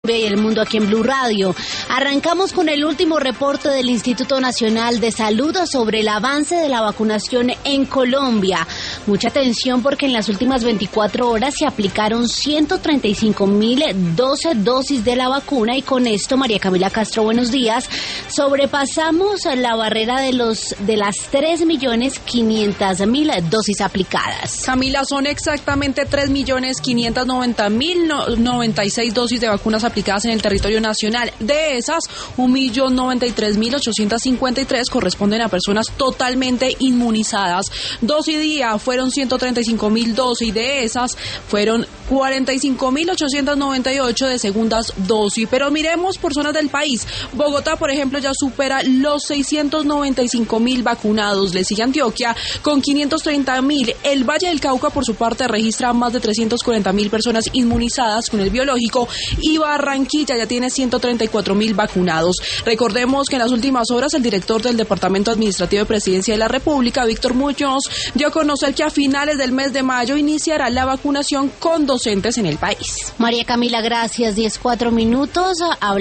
y el mundo aquí en Blue Radio. Arrancamos con el último reporte del Instituto Nacional de Salud sobre el avance de la vacunación en Colombia. Mucha atención porque en las últimas 24 horas se aplicaron 135.012 dosis de la vacuna y con esto, María Camila Castro, buenos días, sobrepasamos la barrera de las 3.500.000 dosis aplicadas. Camila, son exactamente 3.590.096 dosis de vacunas aplicadas en el territorio nacional. De esas, 1.093.853 corresponden a personas totalmente inmunizadas. Dosis día fueron 135.012 y de esas fueron 45.898 de segundas dosis. Pero miremos por zonas del país. Bogotá, por ejemplo, ya supera los 695.000 vacunados. Le sigue Antioquia con 530.000. El Valle del Cauca, por su parte, registra más de 340.000 personas inmunizadas con el biológico y Barranquilla ya tiene 134.000 vacunados. Recordemos que en las últimas horas el director del Departamento Administrativo de Presidencia de la República, Víctor Muñoz, dio a conocer que a finales del mes de mayo iniciará la vacunación con docentes en el país. María Camila, gracias. 10:04.